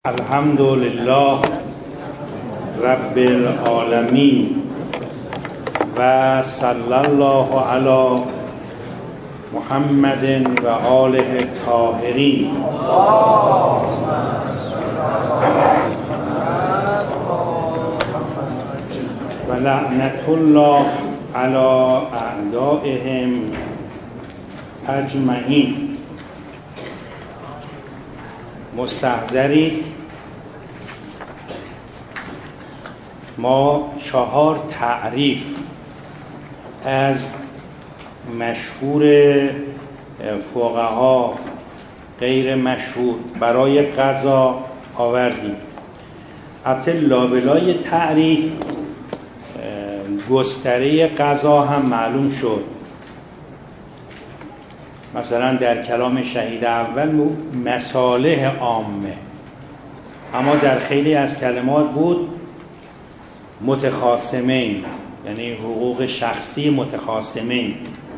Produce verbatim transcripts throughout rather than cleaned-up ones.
الحمد لله رب العالمین و صلی الله علی محمد و آله الطاهرین. و لعنت الله علی اعدائهم اجمعین. مستحضرید، ما چهار تعریف از مشهور فقها غیر مشهور برای قضا آوردیم. البته لابلای تعریف گستره قضا هم معلوم شد. مثلا در کلام شهید اول مصالح عامه، اما در خیلی از کلمات بود متخاصمین، یعنی حقوق شخصی متخاصمین.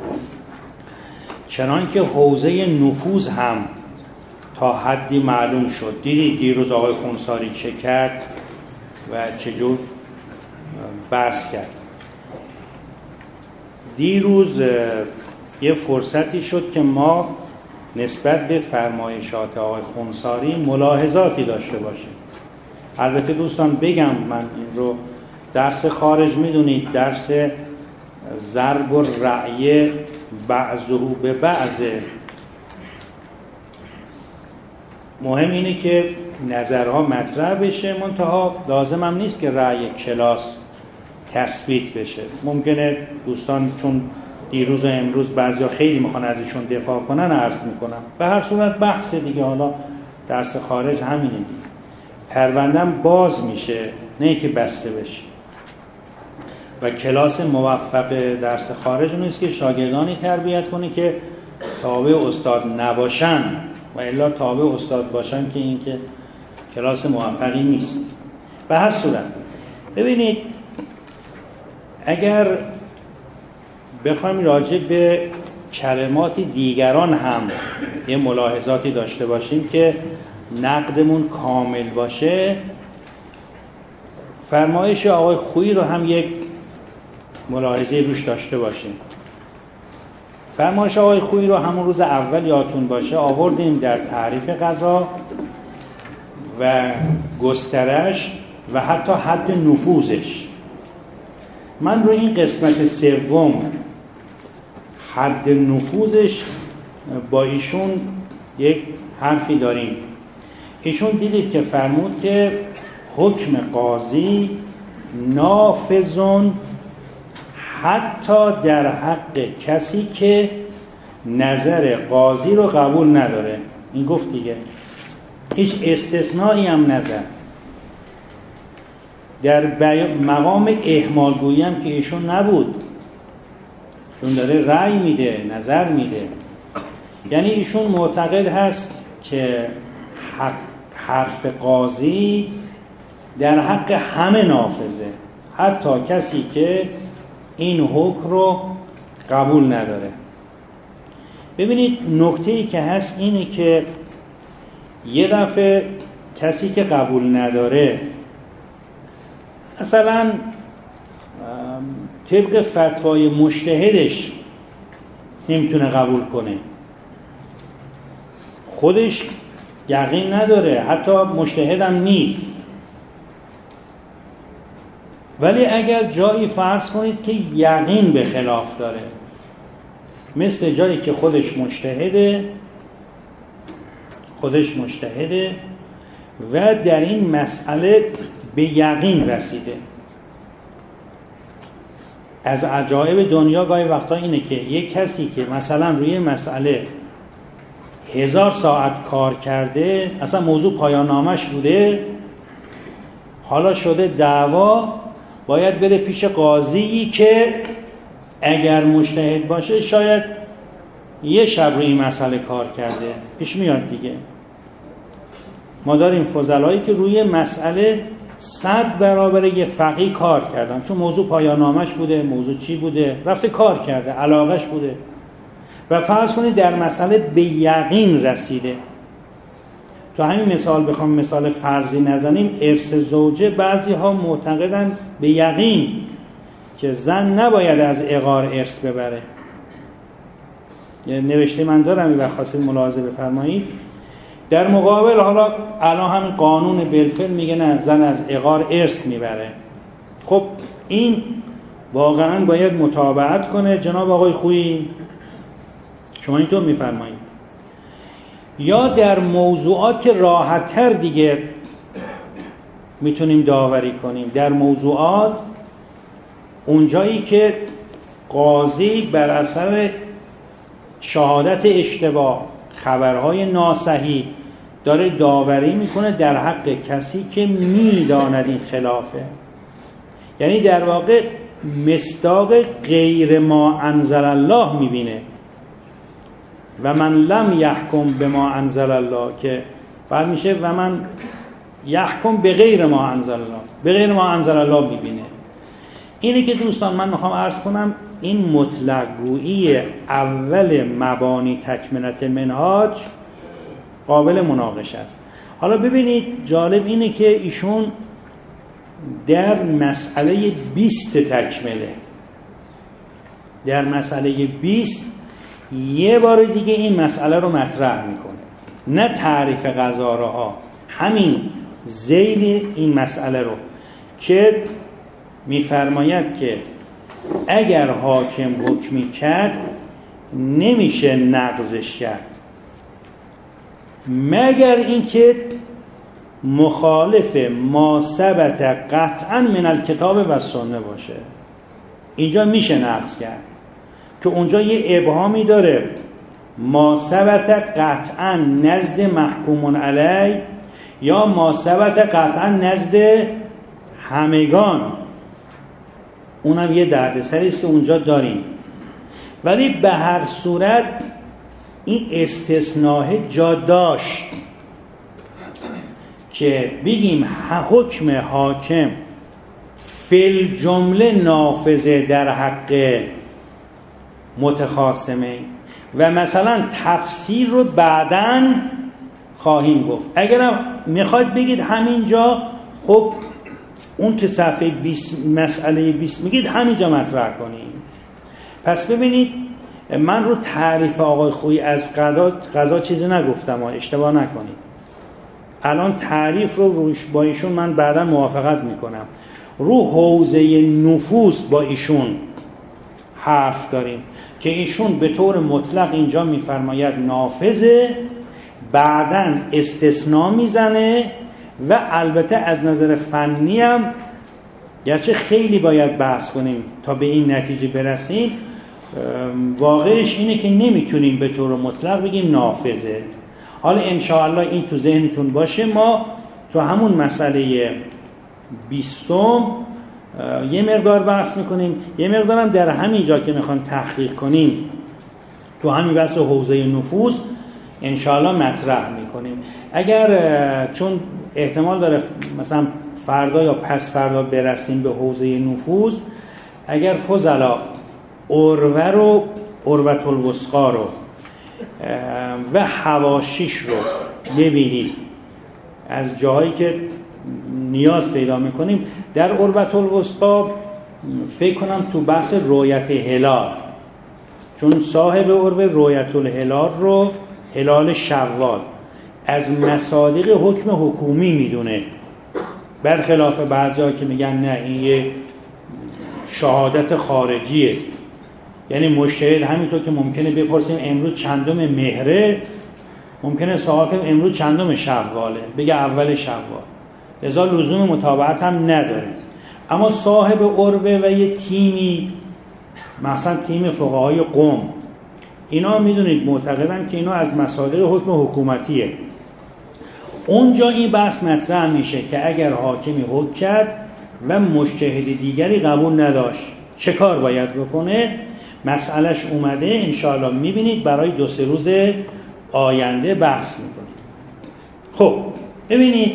چنان که حوزه نفوذ هم تا حدی معلوم شد. دیدید دیروز آقای خونساری چه کرد و چجور بحث کرد. دیروز یه فرصتی شد که ما نسبت به فرمایشات آقای خونساری ملاحظاتی داشته باشیم. البته دوستان بگم، من این رو درس خارج میدونید، درس ضرب و رأی بعضه به بعضه. مهم اینه که نظرها مطرح بشه، منتها لازم هم نیست که رأی کلاس تثبیت بشه. ممکنه دوستان چون دیروز و امروز بعضیا خیلی میخوان ازشون دفاع کنن عرض میکنم. به هر صورت بحث دیگه، حالا درس خارج همینه دیگه. پروندم باز میشه، نه که بسته بشه. و کلاس موفق درس خارج نیست که شاگردانی تربیت کنی که تابع استاد نباشن، و الا تابع استاد باشن که این که کلاس موفقی نیست. به هر صورت ببینید، اگر بخوایم راجع به کلمات دیگران هم یه ملاحظاتی داشته باشیم که نقدمون کامل باشه، فرمایش آقای خویی رو هم یک ملاحظه روش داشته باشیم. فرمایش آقای خویی رو همون روز اول یادتون باشه آوردیم در تعریف قضا و گسترش و حتی حد نفوذش. من رو این قسمت سوم حد نفوذش با ایشون یک حرفی داریم. ایشون دیدید که فرمود که حکم قاضی نافذون حتی در حق کسی که نظر قاضی رو قبول نداره. این گفت دیگه، هیچ استثنایی هم نزد. در مقام اهمال گویی هم که ایشون نبود، چون داره رأی میده، نظر میده. یعنی ایشون معتقد هست که حق حرف قاضی در حق همه نافذه، حتی کسی که این حکم رو قبول نداره. ببینید نکته‌ای که هست اینه که یه دفعه کسی که قبول نداره، مثلا طبق فتوای مجتهدش نمیتونه قبول کنه، خودش یقین نداره، حتی مجتهدم نیست، ولی اگر جایی فرض کنید که یقین به خلاف داره، مثل جایی که خودش مجتهده خودش مجتهده و در این مسئله به یقین رسیده. از عجایب دنیا گاهی وقتا اینه که یک کسی که مثلا روی مسئله هزار ساعت کار کرده، اصلا موضوع پایان نامش بوده، حالا شده دعوا، باید بره پیش قاضی که اگر مجتهد باشه شاید یه شب روی این مسئله کار کرده. پیش میاد دیگه. ما داریم فضلایی که روی مسئله صد برابر یه فقیه کار کردن، چون موضوع پایان نامش بوده، موضوع چی بوده، رفته کار کرده، علاقش بوده و فرض کنید در مسئله به یقین رسیده. تو همین مثال بخوام مثال فرضی نزنیم، ارث زوجه بعضی ها معتقدن به یقین که زن نباید از عقار ارث ببره. یعنی نوشته من دارم این وقت خواستید ملاحظه بفرمایید. در مقابل حالا الان همین قانون بالفعل میگه نه، زن از عقار ارث میبره. خب این واقعا باید متابعت کنه. جناب آقای خویی شما اینطور میفرمایید. یا در موضوعات که راحت تر دیگه میتونیم داوری کنیم، در موضوعات اونجایی که قاضی بر اثر شهادت اشتباه، خبرهای ناصحیح داره داوری میکنه در حق کسی که میداند این خلافه، یعنی در واقع مصداق غیر ما انزل الله میبینه. و من لم یحکم بما انزل الله، که بعد میشه و من یحکم به غیر ما انزل الله، به غیر ما انزل الله میبینه. اینه که دوستان من میخوام عرض کنم این مطلق گویی اول مبانی تکملت منهاج قابل مناقشه است. حالا ببینید جالب اینه که ایشون در مسئله بیست تکمله، در مسئله بیست یه بار دیگه این مسئله رو مطرح میکنه، نه تعریف قضاره ها، همین ذیل این مسئله رو که میفرماید که اگر حاکم حکمی کرد نمیشه نقضش کرد مگر اینکه مخالف ما ثبت قطعا من الکتاب و سنت باشه. اینجا میشه نقض کرد که اونجا یه ابهامی داره، ما ثبت قطعا نزد محکومون علی یا ما ثبت قطعا نزد همگان، اونم یه دردسری است که اونجا داریم. ولی به هر صورت این استثناء جا داشت که بگیم حکم حاکم فی جمله نافذه در حق متخاصمه و مثلا تفسیر رو بعداً خواهیم گفت. اگرم میخواید بگید همینجا، خب اون که صفحه بیست مسئله بیست میگید همینجا مطرح کنید. پس ببینید من رو تعریف آقای خویی از قضا قضا چیزی نگفتم، اشتباه نکنید. الان تعریف رو روش با ایشون من بعدا موافقت میکنم. رو حوزه نفوذ با ایشون حرف داریم که ایشون به طور مطلق اینجا میفرماید نافذه، بعداً استثناء میزنه و البته از نظر فنی هم گرچه خیلی باید بحث کنیم تا به این نتیجه برسیم، واقعش اینه که نمیتونیم به طور مطلق بگیم نافذه. حالا انشاءالله این تو ذهنتون باشه. ما تو همون مسئله بیستم یه مقدار بحث میکنیم، یه مقدارم در همین جا که میخوام تحقیق کنیم تو همین بحث حوزه نفوذ انشاءالله مطرح میکنیم. اگر چون احتمال داره مثلا فردا یا پس فردا برسیم به حوزه نفوذ، اگر فضلا عروه رو عروة الوثقی رو و حواشیش رو ببینید از جاهایی که نیاز پیدا میکنیم، در عروة الوثقی فکر کنم تو بحث رؤیت هلال، چون صاحب عروه رؤیت الهلال رو هلال شوال از مصادیق حکم حکومی میدونه، برخلاف بعضی‌ها که میگن نه این یه شهادت خارجیه. یعنی مجتهد همینطور که ممکنه بپرسیم امروز چندم مهره، ممکنه صاحب امروز چندم شواله بگه اول شوال، لذا لزوم متابعت هم نداره. اما صاحب عروه و یه تیمی مثلا تیم فقهای قم، اینا میدونید معتقدن که اینا از مصادیق حکم حکومتیه. اونجا این بحث مطرح میشه که اگر حاکمی حکم کرد و مجتهد دیگری قبول نداشت چه کار باید بکنه. مسئلهش اومده، انشاءالله میبینید برای دو سه روز آینده بحث میکنید. خب ببینید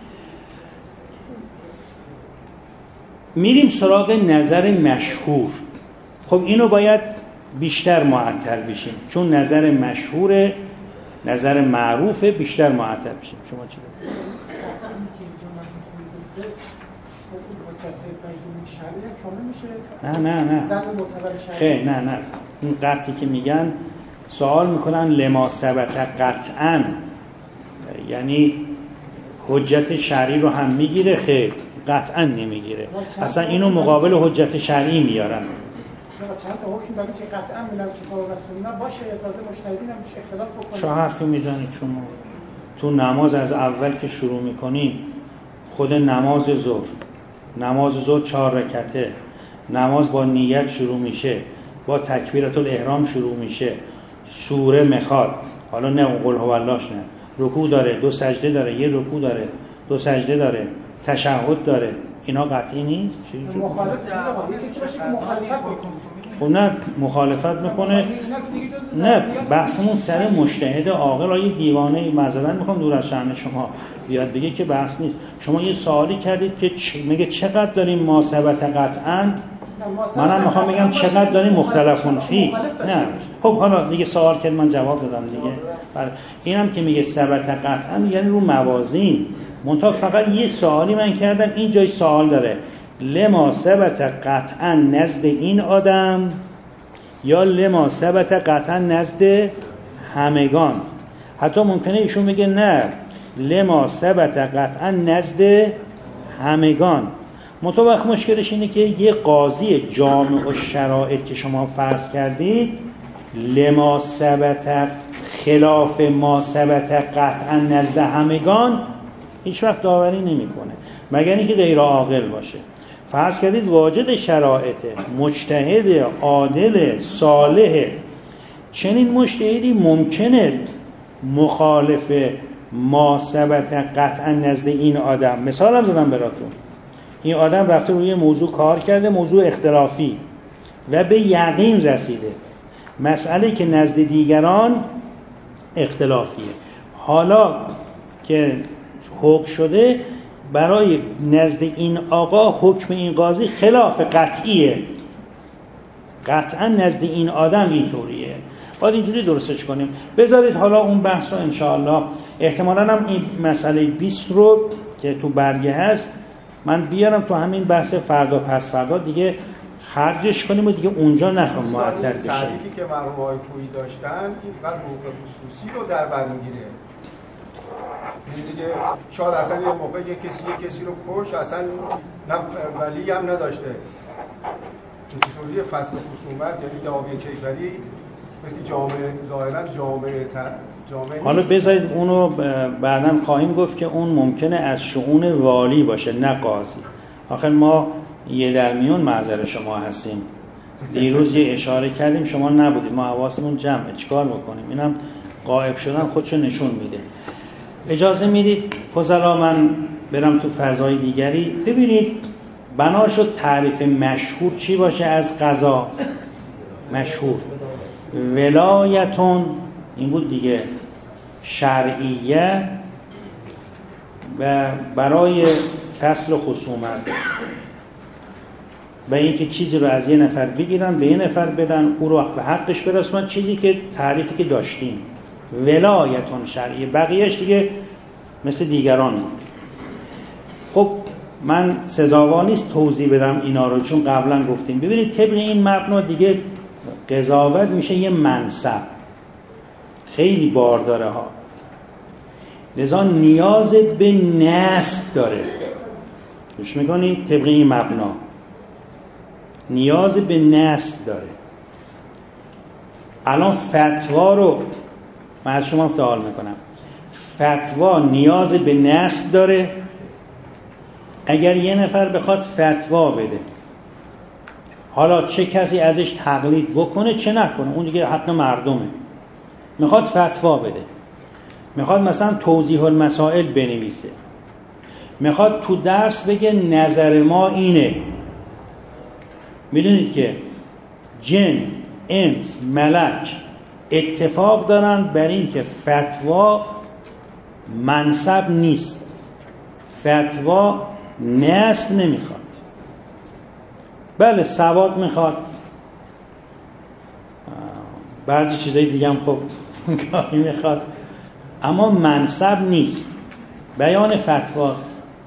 میریم سراغ نظر مشهور. خب اینو باید بیشتر معطل بشیم چون نظر مشهور نظر معروفه بیشتر معطل بشیم. شما چی دارید؟ نه نه نه خیلی نه نه این قطعی که میگن سوال میکنن لما ثبت قطعا یعنی حجت شرعی رو هم میگیره؟ خیلی قطعا نمیگیره، اصلا اینو مقابل حجت شرعی میارن. چند تا حکم داره که قطعا من کتاب و سنت باشه یا تازه مجتهدین هم میشه اختلاف بکنه. چه حرفی میزنید شما؟ تو نماز از اول که شروع میکنین خود نماز ظهر، نماز ظهر چهار رکعته، نماز با نیت شروع میشه، با تکبیرت الاحرام شروع میشه، سوره میخواد، حالا نه اون قل هو اللهش نه، رکوع داره، دو سجده داره، یه رکوع داره، دو سجده داره، تشهد داره، اینا قطعی نیست؟ مخالفت یکی باشه که مخالفت بکنه. خب نه مخالفت میکنه، نه بحثمون سر مجتهد عاقل. آیه دیوانه معذرت میخوام دور از شأن شما بیاد بگه که بحث نیست. شما یه سوالی کردید که چ... میگه چقدر داریم ما ثبت قطعا، منم میخوام بگم چقدر داریم مختلفون فی. نه خب حالا دیگه سوال کرد من جواب دادم دیگه. اینم که میگه ثبت قطعا یعنی رو موازین. منتها فقط یه سوالی من کردم، این جای سوال داره لما ثبت قطعا نزد این آدم یا لما ثبت قطعا نزد همگان. حتی ممکنه ایشون بگه نه لما ثبت قطعا نزد همگان. منتها وقت مشکلش اینه که یه قاضی جامع و شرایط که شما فرض کردید لما ثبت خلاف ما ثبت قطعا نزد همگان هیچ وقت داوری نمیکنه مگر اینکه غیر عاقل باشه. فرض کردید واجد شرایطه، مجتهد عادل صالح، چنین مجتهدی ممکنه مخالف ما ثبت قطعا نزد این آدم. مثال هم زدم براتون، این آدم رفته روی موضوع کار کرده، موضوع اختلافی، و به یقین رسیده، مسئله که نزد دیگران اختلافیه، حالا که حکم شده برای نزد این آقا حکم این قاضی خلاف قطعیه، قطعا نزد این آدم اینطوریه، باید اینجوری درستش کنیم. بذارید حالا اون بحث رو انشاءالله احتمالاً هم این مسئله بیست رو که تو برگه هست من بیارم تو همین بحث فردا پس فردا دیگه خرجش کنیم و دیگه اونجا نخوام معطل بشه. تعریفی که مرحوم آقای پویی داشتن این فقط حقوق خصوصی رو در بر میگیره. این دیگه شاید اصلا یه موقع یه کسی یه کسی رو کش اصلا نه ولی هم نداشته. اینطوری فصل خصومت یعنی دعوی کیفری مثل جامعه ظاهرا جامعه جامعه حالا بذارید اونو بعداً خواهیم گفت که اون ممکنه از شؤون والی باشه نه قاضی. آخر ما یه در میون معذر شما هستیم، دیروز یه اشاره کردیم شما نبودید، ما حواسمون جمعه، چیکار بکنیم؟ اینم غایب شدن خودشو نشون میده. اجازه میدید فضلا من برم تو فضای دیگری. ببینید بناشد تعریف مشهور چی باشه از قضا؟ مشهور ولایتون این بود دیگه، شرعیه و برای فصل خصومت و اینکه چیزی رو از یه نفر بگیرن به یه نفر بدن، او رو به حقش برسونن، چیزی که تعریفی که داشتیم ولایتون شرعیه، بقیهش دیگه مثل دیگران. خب من سزاوار نیست توضیح بدم اینا رو چون قبلا گفتیم. ببینید طبق این مبنا دیگه قضاوت میشه یه منصب، خیلی بار داره ها، لذا نیاز به نصب داره. گوش میکنید؟ طبق این مبنا نیاز به نصب داره. الان فتوا رو من از شما سوال میکنم، فتوا نیاز به نصب داره؟ اگر یه نفر بخواد فتوا بده، حالا چه کسی ازش تقلید بکنه چه نکنه، اون دیگه حق مردمه. میخواد فتوا بده، میخواد مثلا توضیح المسائل بنویسه، میخواد تو درس بگه نظر ما اینه. میدونید که جن، انس، ملک اتفاق دارن بر این که فتوا منصب نیست، فتوا نصب نمیخواد. بله سواد میخواد، بعضی چیزای دیگه هم خب گاهی میخواد، اما منصب نیست، بیان فتواست.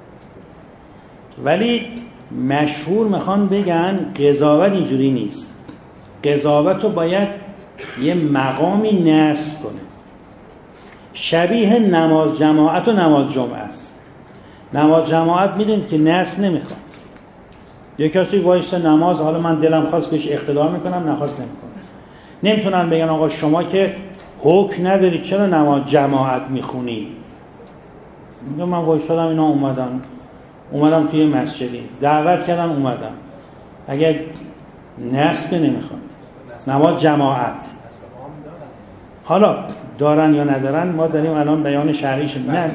ولی مشهور میخوان بگن قضاوت اینجوری نیست. قضاوت رو باید یه مقامی نصب کنه، شبیه نماز جماعت و نماز جمعه است. نماز جماعت میدونید که نصب نمیخواد. یک کسی وایسته نماز، حالا من دلم خواست بهش اقتدا میکنم، نخواست نمیکنم. نمیتونن بگن آقا شما که حکم ندارید چرا نماز جماعت میخونی؟ میگم من وایسادم اینا اومدن، اومدم توی مسجدی دعوت کردن اومدم. اگر نصب نمیخواد نماز جماعت، حالا دارن یا ندارن، ما داریم الان بیان شرعیش. نه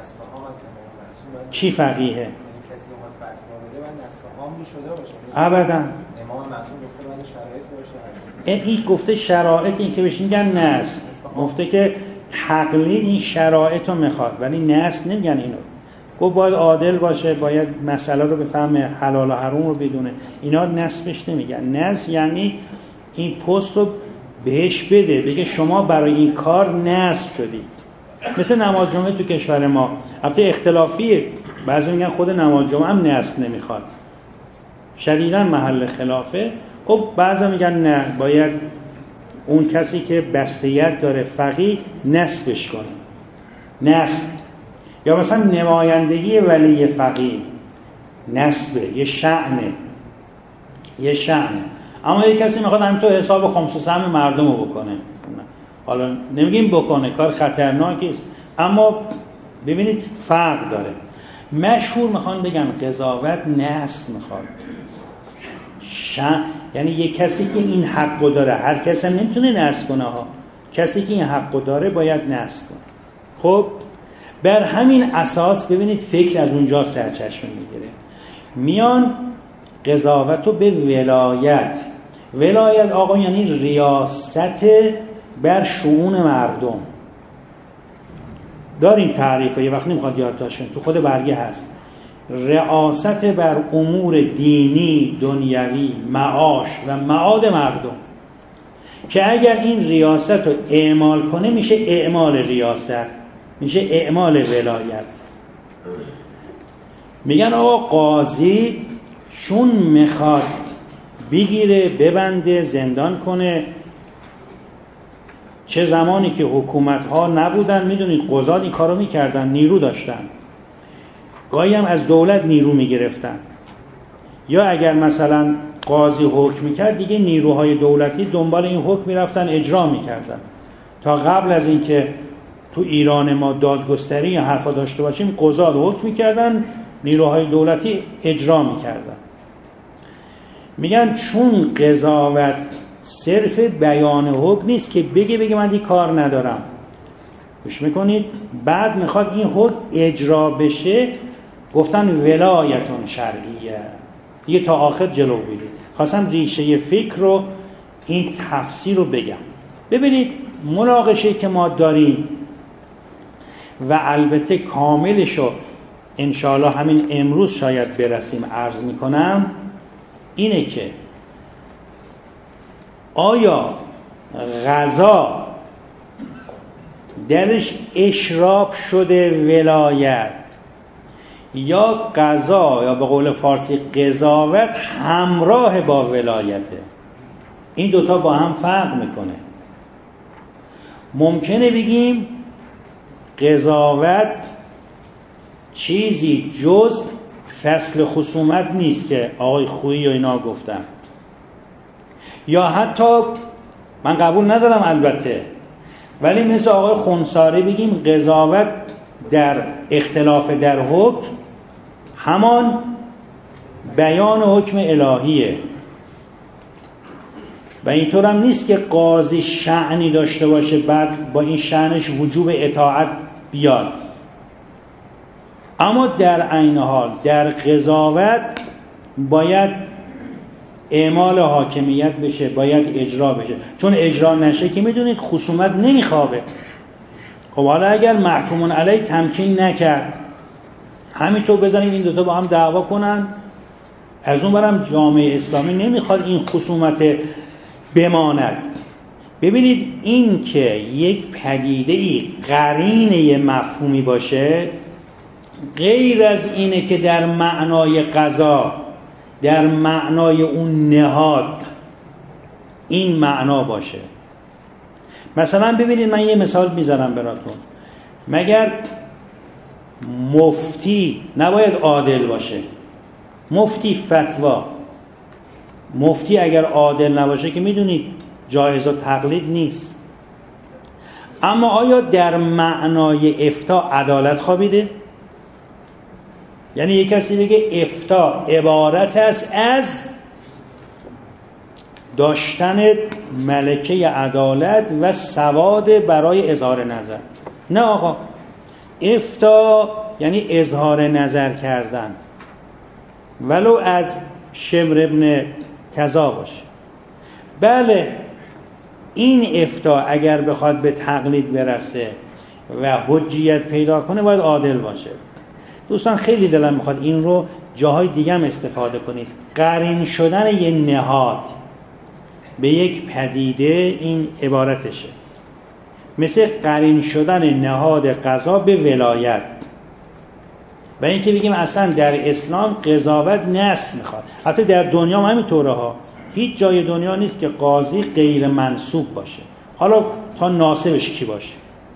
کی فقیهه؟ ابدا. این گفته شرایط، این که بهش میگن نصب، گفته که تقلید این شرایط رو میخواد، ولی نصب نمیگن اینو. گفت باید عادل باشه، باید مسئله رو بفهمه، حلال و حرام رو بدونه. اینا نصبش نمیگن. نصب یعنی این پست رو بهش بده، بگه شما برای این کار نصب شدی. مثل نماز جمعه تو کشور ما البته اختلافیه، بعضی میگن خود نماز جمعه هم نصب نمیخواد، شدیداً محل خلافه. خب بعضی میگن نه، باید اون کسی که بستیت داره فقیه نصبش کنه، نصب. یا مثلا نمایندگی ولی فقیه نصبه، یه شأنه، یه شأنه. اما یه کسی میخواد همینطور حساب خمس و سهم مردم رو بکنه، حالا نمیگیم بکنه، کار خطرناکی است، اما ببینید فرق داره. مشهور میخوان بگن قضاوت نصب میخواد، شن... یعنی یه کسی که این حقو داره، هر کسی هم نمیتونه نصب کنه ها، کسی که این حقو داره باید نصب کنه. خب بر همین اساس ببینید فکر از اونجا سرچشمه میگیره، میان قضاوت رو به ولایت. ولایت آقا یعنی ریاست بر شؤون مردم. داریم تعریفه، یه وقت نمیخواد یادداشت کنید، تو خود برگه هست. ریاست بر امور دینی، دنیوی، معاش و معاد مردم، که اگر این ریاست رو اعمال کنه میشه اعمال ریاست، میشه اعمال ولایت. میگن آقا قاضی چون میخواد بگیره ببنده زندان کنه، چه زمانی که حکومت ها نبودن، میدونید قضات این کارو میکردن، نیرو داشتن، گاهی هم از دولت نیرو میگرفتن. یا اگر مثلا قاضی حکم میکرد دیگه نیروهای دولتی دنبال این حکم میرفتن اجرا میکردن. تا قبل از اینکه تو ایران ما دادگستری یا حرفا داشته باشیم، قضات حکم میکردن، نیروهای دولتی اجرا میکردن. میگن چون قضاوت صرف بیان حکم نیست که بگه بگه من دی کار ندارم، گوش میکنید، بعد میخواد این حکم اجرا بشه، گفتن ولایتون شرعیه. دیگه تا آخر جلو بیدید. خواستم ریشه فکر رو، این تفسیر رو بگم. ببینید مناقشه که ما داریم و البته کاملش رو انشاءالله همین امروز شاید برسیم عرض میکنم، اینه که آیا غذا درش اشراب شده ولایت، یا قضا یا به قول فارسی قضاوت همراه با ولایته؟ این دوتا با هم فرق میکنه. ممکنه بگیم قضاوت چیزی جز فصل خصومت نیست که آقای خویی و اینا گفتن، یا حتی من قبول ندارم البته، ولی مثل آقای خنثاری بگیم قضاوت در اختلاف در حکم همان بیان حکم الهیه. و اینطور هم نیست که قاضی شأنی داشته باشه بعد با این شأنش وجوب اطاعت بیاد، اما در عین حال در قضاوت باید اعمال حاکمیت بشه، باید اجرا بشه، چون اجرا نشه که میدونید خصومت نمیخوابه. خب حالا اگر محکومون علیه تمکین نکرد، همینطور بزنیم این دوتا با هم دعوا کنن، از اون برم جامعه اسلامی نمیخواد این خصومت بماند. ببینید این که یک پدیده‌ای قرین یه مفهومی باشه غیر از اینه که در معنای قضا، در معنای اون نهاد این معنا باشه. مثلا ببینید من یه مثال میزنم براتون. مگر مفتی نباید عادل باشه؟ مفتی فتوا، مفتی اگر عادل نباشه که میدونید جایز و تقلید نیست. اما آیا در معنای افتاء عدالت خوابیده؟ یعنی یک کسی بگه افتاء عبارت است از داشتن ملکه عدالت و سواد برای اظهار نظر. نه آقا، افتاء یعنی اظهار نظر کردن ولو از شمر ابن کذا باشه. بله این افتاء اگر بخواد به تقلید برسه و حجیت پیدا کنه باید عادل باشه. دوستان خیلی دلم میخواد این رو جاهای دیگه هم استفاده کنید. قرین شدن یه نهاد به یک پدیده این عبارتشه، مثل قرین شدن نهاد قضا به ولایت. و این که بگیم اصلا در اسلام قضاوت نصب میخواد، حتی در دنیا هم همینطوره ها. هیچ جای دنیا نیست که قاضی غیر منصوب باشه، حالا تا ناصبش کی باشه.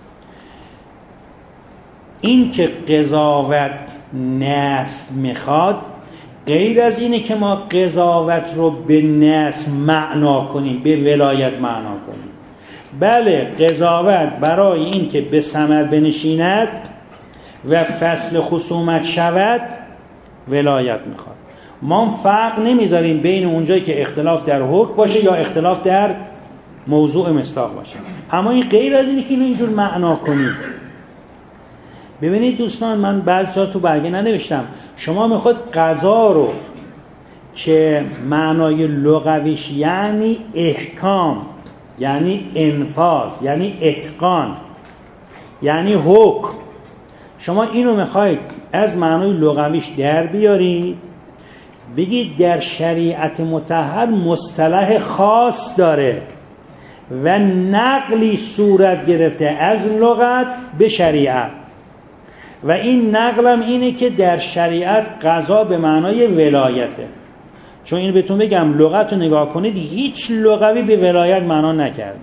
این که قضاوت نصب میخواد غیر از اینه که ما قضاوت رو به نصب معنا کنیم، به ولایت معنا کنیم. بله قضاوت برای این که به ثمر بنشیند و فصل خصومت شود ولایت میخواد. ما فرق نمیذاریم بین اونجایی که اختلاف در حکم باشه یا اختلاف در موضوع مصداق باشه، اما این غیر از اینه که اینو اینجور معنا کنیم. ببینید دوستان، من بعضی جا تو برگه ننوشتم. شما میخواد قضا رو که معنای لغویش یعنی احکام، یعنی انفاذ، یعنی اتقان، یعنی حکم، شما اینو میخواید از معنای لغویش در بیارید، بگید در شریعت مطهر مصطلح خاص داره و نقلی صورت گرفته از لغت به شریعت، و این نقلم اینه که در شریعت قضا به معنای ولایته. چون اینو بهتون بگم لغت رو نگاه کنید، هیچ لغوی به ولایت معنا نکرده،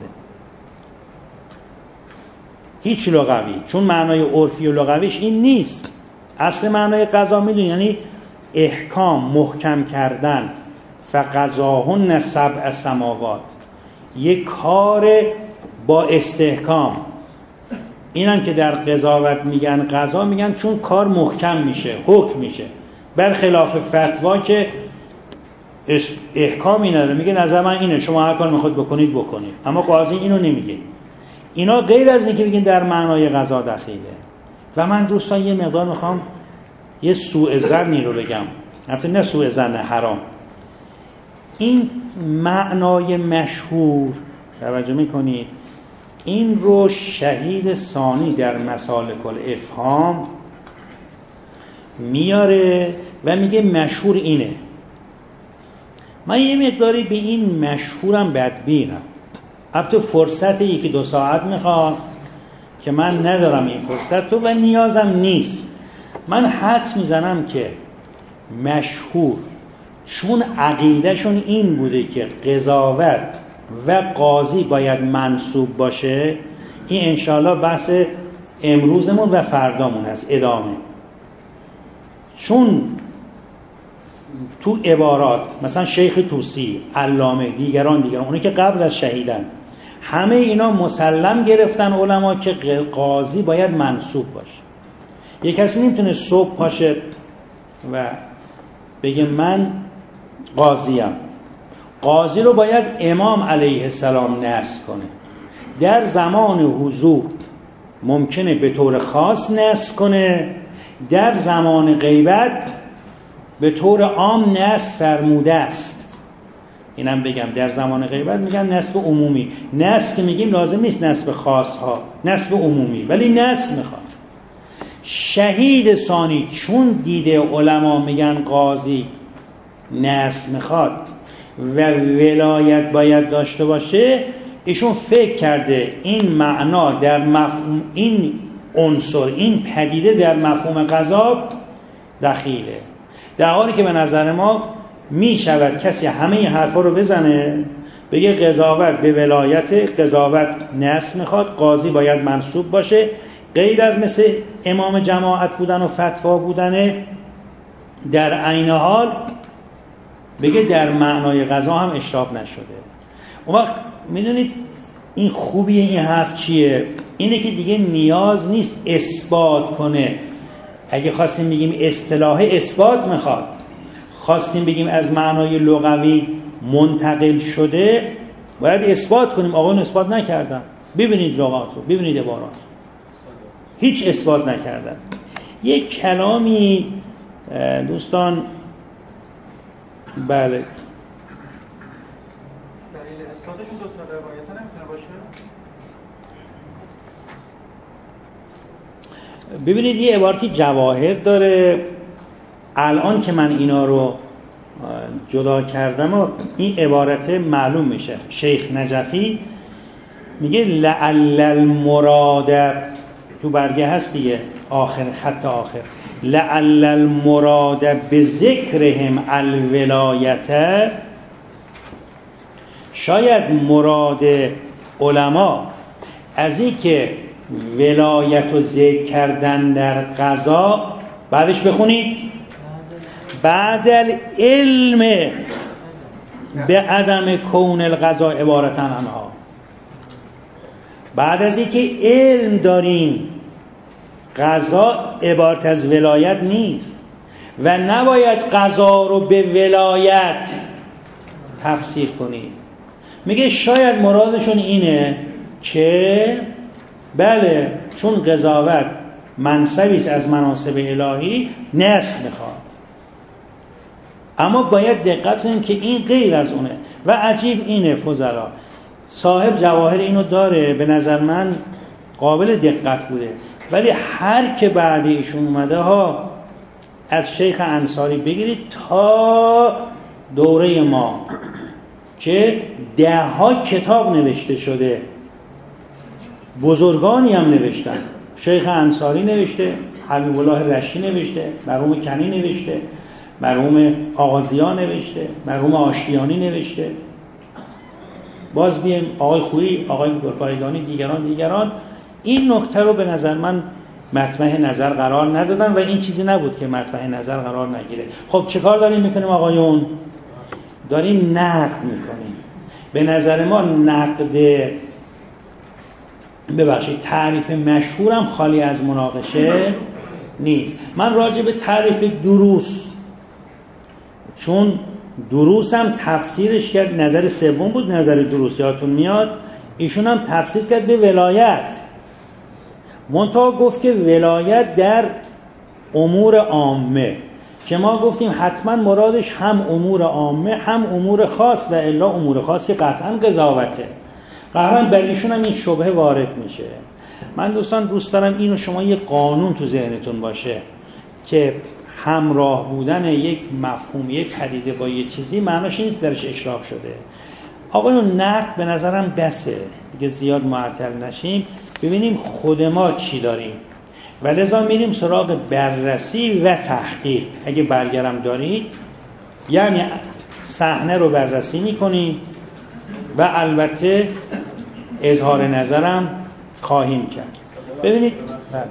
هیچ لغوی، چون معنای عرفی و لغویش این نیست. اصل معنای قضا میدونی یعنی احکام، محکم کردن. فقضاهن سبع سماوات، یک کار با استحکام. اینم که در قضاوت میگن قضا، میگن چون کار محکم میشه، حکم میشه، برخلاف فتوا که احکامی نداره، میگه نظر من اینه، شما هر کار میخواد بکنید بکنید. اما قاضی اینو نمیگه. اینا غیر از اینکه بگین در معنای قضا دخیله. و من دوستان یه مقدار میخوام یه سوء ظنی رو بگم، البته نه سوء ظن حرام. این معنای مشهور توجه میکنید، این رو شهید ثانی در مسالک الافهام میاره و میگه مشهور اینه. من یه مقداری به این مشهورم بدبینم. البته فرصت یکی دو ساعت میخواست که من ندارم این فرصت رو و نیازم نیست. من حدس میزنم که مشهور چون عقیدهشون این بوده که قضاوت و قاضی باید منصوب باشه، این انشاءالله بحث امروزمون و فردامون هست، ادامه. چون تو عبارات مثلا شیخ طوسی، علامه، دیگران دیگران اونی که قبل از شهیدن، همه اینا مسلم گرفتن علما که قاضی باید منصوب باشه. یک کسی نمیتونه صبح پاشه و بگه من قاضیم. قاضی رو باید امام علیه السلام نصب کنه. در زمان حضور ممکنه به طور خاص نصب کنه، در زمان غیبت به طور عام نصب فرموده است. اینم بگم در زمان غیبت میگن نصب عمومی. نصب که میگیم لازم نیست نصب خاص ها، نصب عمومی، ولی نصب میخواد. شهید ثانی چون دیده علما میگن قاضی نصب میخواد و ولایت باید داشته باشه، ایشون فکر کرده این معنا در مفهوم این عنصر این پدیده در مفهوم قضا دخیله، در حالی که به نظر ما می شود کسی همه این حرفا رو بزنه بگه قضاوت به ولایت، قضاوت نص میخواد، قاضی باید منصوب باشه، غیر از مثل امام جماعت بودن و فتوا بودنه، در عین حال بگه در معنای قضا هم اشراب نشده. اون وقت میدونید این خوبی این حرف چیه؟ اینه که دیگه نیاز نیست اثبات کنه. اگه خواستیم بگیم اصطلاح اثبات میخواد، خواستیم بگیم از معنای لغوی منتقل شده، باید اثبات کنیم. آقایون اثبات نکردن، ببینید لغات رو، ببینید عبارات، هیچ اثبات نکردن. یک کلامی دوستان بله استادشون دو تا روایت نمیتونه باشه. ببینید یه عبارتی جواهر داره، الان که من اینا رو جدا کردم و این عبارت معلوم میشه. شیخ نجفی میگه لعل المراد، تو برگه هست دیگه آخر خط آخر، لعل المراد بذکرهم الولایت، شاید مراد علما از این که ولایت و ذکر کردن در قضا، بعدش بخونید بعد العلم به عدم کون القضا عبارتن عنها، بعد از این که علم داریم قضا عبارت از ولایت نیست و نباید قضا رو به ولایت تفسیر کنید. میگه شاید مرادشون اینه که بله چون قضاوت منصبی است از مناصب الهی نص میخواد، اما باید دقت کنیم که این غیر از اونه. و عجیب اینه فضلا صاحب جواهر اینو داره، به نظر من قابل دقت بوده، ولی هر که بعد ایشون اومده ها از شیخ انصاری بگیرید تا دوره ما که ده ها کتاب نوشته شده، بزرگانی هم نوشتن. شیخ انصاری نوشته، حبیب الله رشی نوشته، مرحوم کنی نوشته، مرحوم آغازیان نوشته، مرحوم آشتیانی نوشته، باز بیم آقای خویی، آقای گرپایگانی، دیگران دیگران این نکته رو به نظر من مطمع نظر قرار ندادن و این چیزی نبود که مطمع نظر قرار نگیره. خب چه کار داریم میکنیم آقایون؟ داریم نقد میکنیم. به نظر ما نقد ببخشید تعریف مشهورم خالی از مناقشه نیست. من راجع به تعریف دروس، چون دروس هم تفسیرش کرد، نظر سوم بود نظر دروس یادتون میاد، ایشون هم تفسیر کرد به ولایت، منتها گفت که ولایت در امور عامه، که ما گفتیم حتما مرادش هم امور عامه هم امور خاص، و الا امور خاص که قطعا قضاوته. قرارن بر ایشون هم این شبهه وارد میشه. من دوستان دوست دارم اینو شما یک قانون تو ذهنتون باشه که همراه بودن یک مفهوم یک پدیده با یک چیزی معناش نیست درش اشراق شده. آقایون نقد به نظرم بسه دیگه، زیاد معطل نشیم، ببینیم خود ما چی داریم و لذا میریم سراغ بررسی و تحقیق. اگه برگرم دارید یعنی صحنه رو بررسی میکنیم و البته اظهار نظرم خواهیم کرد. ببینید بله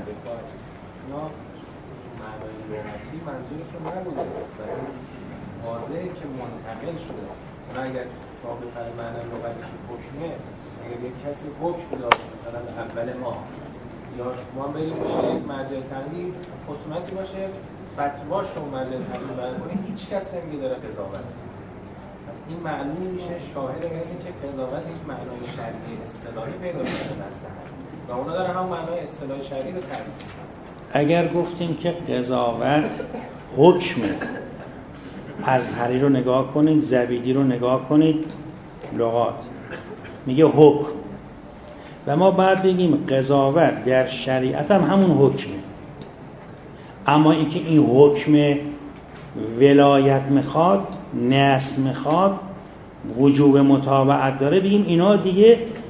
منظورشون نبوده واضحه که منتقل شده. اون اگر رابط در معنی لغتش حکمه، اگر یک کسی حکم داشت مثلا اول ماه یا شما بریم بشه یک مرجع تقلید خصومتی باشه فتوا شما مرجع تقلید بیان کنید، هیچ کس نمیگه داره قضاوت. پس این معلوم میشه شاهد اینه که قضاوت یک معنای شرعی اصطلاحی پیدا کرده نزد هم و اونا داره هم معنای اصطلاحی شرعی رو تعریف میکنن. اگر گفتیم که قضاوت حکم، ازهری رو نگاه کنید، زبیدی رو نگاه کنید، لغات میگه حکم، و ما بعد بگیم قضاوت در شریعت هم همون حکمه، اما اینکه این حکم ولایت میخواد، نص میخواد، وجوب متابعت داره، بگیم اینا دیگه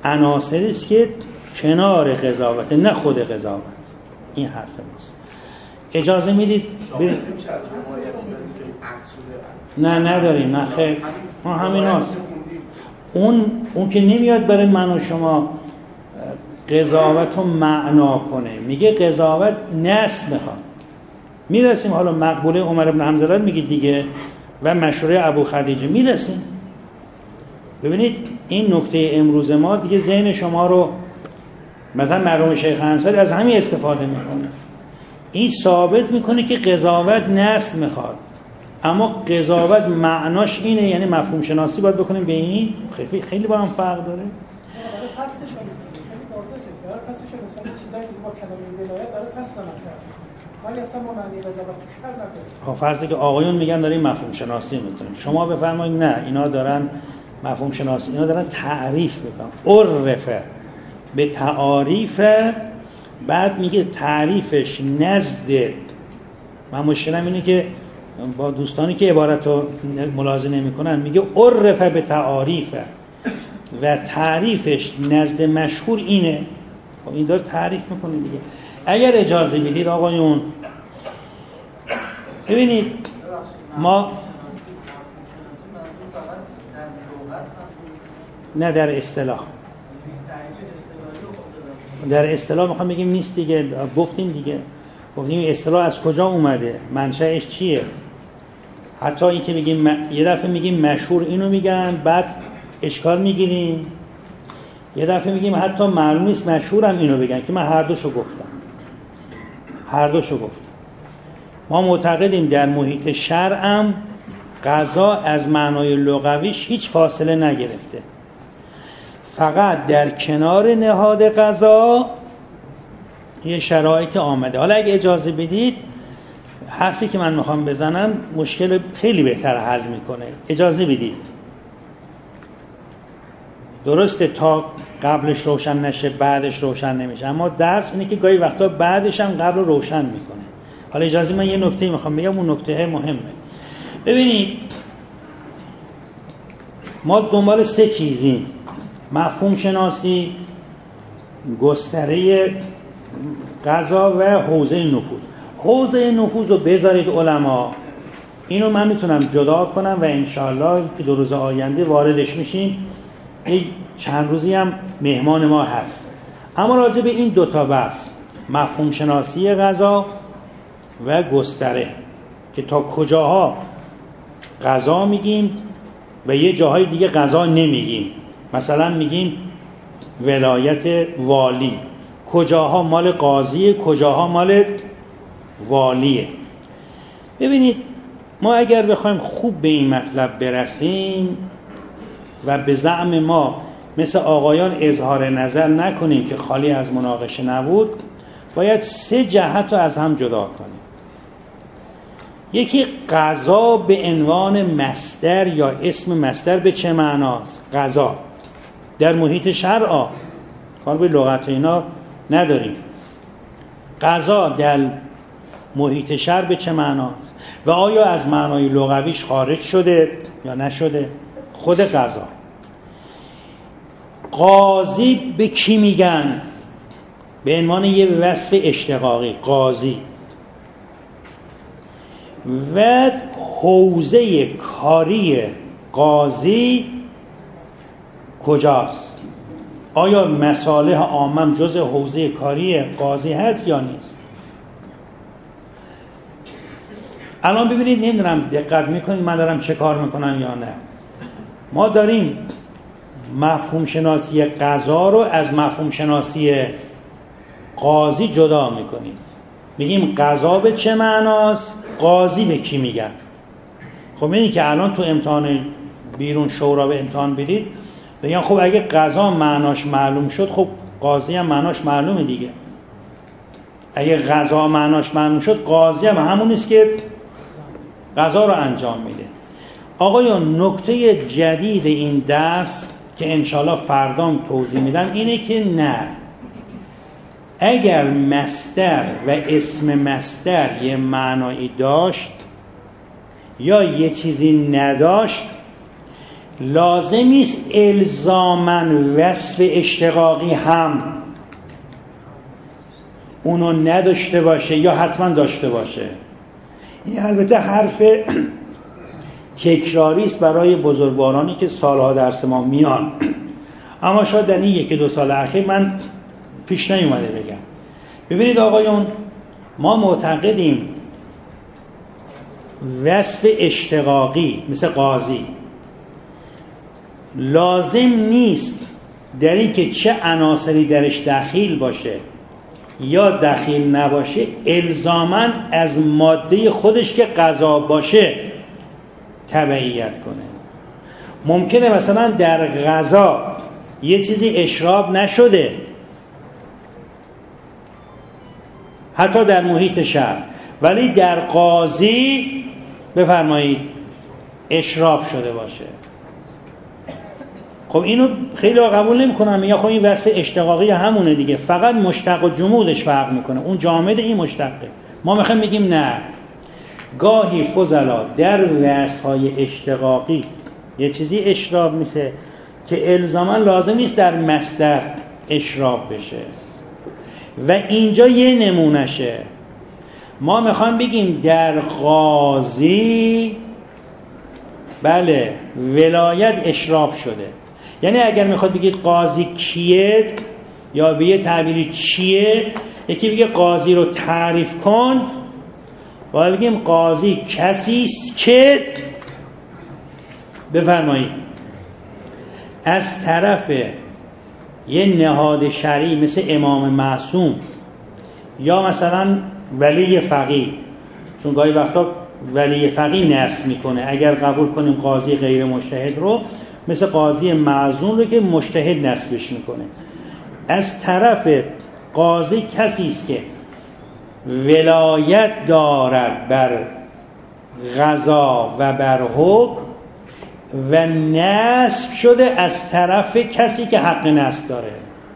عناصری است که کنار قضاوت، نه خود قضاوت. این حرف ماست. اجازه میدید برید؟ نه نداریم، نه خیر، ما همین هاست. اون اون که نمیاد برای من و شما قضاوت رو معنا کنه، میگه قضاوت نص میخواد. میرسیم حالا مقبوله عمر بن حنظله میگه دیگه و مشوره ابو خدیجه میرسیم. ببینید این نکته امروز ما دیگه ذهن شما رو، مثلا مرحوم شیخ انصاری از همین استفاده میکنه. این ثابت میکنه که قضاوت نص میخواد، اما قضاوت معناش اینه، یعنی مفهوم شناسی باید بکنیم به این. خیلی خیلی با هم فرق داره. ها فرض که آقایون میگن داریم مفهوم شناسی میکنیم، شما بفرمایید نه اینا دارن مفهوم شناسی، اینا دارن تعریف میکنن. عرفه به تعاریف، بعد میگه تعریفش نزد من. مشکلم اینه که با دوستانی که عبارت رو ملاحظه نمیکنن، میگه عرفه به تعاریفه و تعریفش نزد مشهور اینه. این داره تعریف میکنه دیگه. اگر اجازه بدید آقایون، ببینید ما نه در اصطلاح در اصطلاح میخوام بگیم نیست دیگه. گفتیم دیگه، گفتیم اصطلاح از کجا اومده، منشأش چیه. حتی این که میگیم م... یه دفعه میگیم مشهور اینو میگن، بعد اشکال میگیریم. یه دفعه میگیم حتی معلوم نیست مشهورم اینو بگن، که من هر دوشو گفتم هر دوشو گفتم ما معتقدیم در محیط شرعم قضا از معنای لغویش هیچ فاصله نگرفته، فقط در کنار نهاد قضا یه شرایط آمده. حالا اگه اجازه بدید حرفی که من میخوام بزنم مشکل خیلی بهتر حل میکنه. اجازه بدید. درسته تا قبلش روشن نشه بعدش روشن نمیشه، اما درس اینه که گاهی وقتا بعدش هم قبل رو روشن میکنه. حالا اجازه من یه نکته میخوام بگم، اون نکته مهمه. ببینید ما دنبال سه چیزیم: مفهوم شناسی، گستره قضا و حوزه نفوذ. حوزه نفوذ رو بذارید علما، اینو من میتونم جدا کنم و انشاءالله که دو روز آینده واردش میشیم. یک چند روزی هم مهمان ما هست. اما راجع به این دوتا بحث، مفهوم شناسی قضا و گستره، که تا کجاها قضا میگیم و یه جاهای دیگه قضا نمیگیم. مثلا میگیم ولایت والی، کجاها مال قاضیه، کجاها مال والیه. ببینید ما اگر بخوایم خوب به این مطلب برسیم و به زعم ما مثل آقایان اظهار نظر نکنیم که خالی از مناقشه نبود، باید سه جهت رو از هم جدا کنیم. یکی قضا به عنوان مصدر یا اسم مصدر به چه معناست؟ قضا در محیط شرع، کار به لغت اینا نداریم. قضا در محیط شرع به چه معناست و آیا از معنای لغویش خارج شده یا نشده؟ خود قضا. قاضی به کی میگن؟ به عنوان یه وصف اشتقاقی، قاضی. و حوزه کاری قاضی کجاست؟ آیا مصالح عامه جز حوزه کاری قاضی هست یا نیست؟ الان ببینید، نمیدونم دقت میکنید من دارم چه کار میکنم یا نه. ما داریم مفهوم شناسی قضا رو از مفهوم شناسی قاضی جدا میکنیم. میگیم قضا به چه معناست، قاضی به کی میگن. خب اینی که الان تو امتحان بیرون شورا به امتحان بدید، بگن خب اگه قضا معناش معلوم شد، خب قاضی هم معناش معلومه دیگه. اگه قضا معناش معلوم شد، قاضی هم همون است که قضا رو انجام میده. آقایان نکته جدید این درس که انشالله فردام توضیح میدم اینه که نه، اگر مصدر و اسم مصدر یه معنایی داشت یا یه چیزی نداشت، لازم نیست الزاماً وصف اشتقاقی هم اونو نداشته باشه یا حتما داشته باشه. این البته حرف تکراری است برای بزرگوارانی که سالها درس ما میان، اما شاید در این یکی دو سال اخیر من پیش نیومده بگم. ببینید آقایون، ما معتقدیم وصف اشتقاقی مثل قاضی لازم نیست در این که چه عناصری درش دخیل باشه یا دخیل نباشه الزاماً از ماده خودش که غذا باشه تبعیت کنه. ممکنه مثلا در غذا یه چیزی اشراب نشده، حتی در محیط شهر، ولی در قاضی بفرمایید اشراب شده باشه. خب اینو خیلی قبول نمی‌کنن، میگن خب این وصف اشتقاقی همونه دیگه، فقط مشتق و جمودش فرق میکنه، اون جامد این مشتقه. ما میخوایم بگیم نه، گاهی فضلا در وصف‌های اشتقاقی یه چیزی اشراب میشه که الزاما لازم نیست در مصدر اشراب بشه و اینجا یه نمونشه. ما میخوایم بگیم در قاضی بله ولایت اشراب شده. یعنی اگر میخواد بگید قاضی کیه یا به یه تعبیری چیه، یکی بگه قاضی رو تعریف کن، باید بگیم قاضی کسی است که بفرمایید از طرف یه نهاد شرعی مثل امام معصوم یا مثلا ولی فقیه، چون گاهی وقتا ولی فقیه نصب میکنه، اگر قبول کنیم قاضی غیر مجتهد رو مثل قاضی معزون رو که مجتهد نصبش میکنه، از طرف قاضی کسی است که ولایت دارد بر قضا و بر حکم و نصب شده از طرف کسی که حق نصب داره.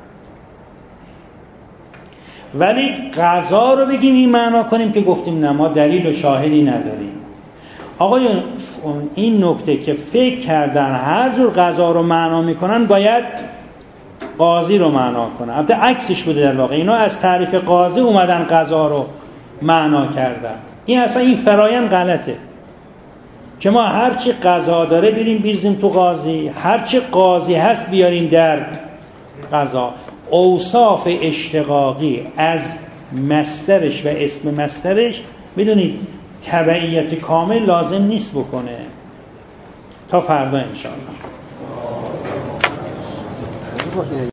ولی قضا رو بگیم این معنا کنیم که گفتیم نه ما دلیل و شاهدی نداریم. آقایون این نکته که فکر کردن هر جور قضا رو معنا میکنن باید قاضی رو معنا کنن، البته عکسش بوده در واقع، اینا از تعریف قاضی اومدن قضا رو معنا کردن. این اصلا این فرایند غلطه که ما هرچی قضا داره بریم بیرزیم تو قاضی، هرچی قاضی هست بیاریم در قضا. اوصاف اشتقاقی از مصدرش و اسم مصدرش بدونید تبعیت کامل لازم نیست بکنه. تا فردا انشاءالله.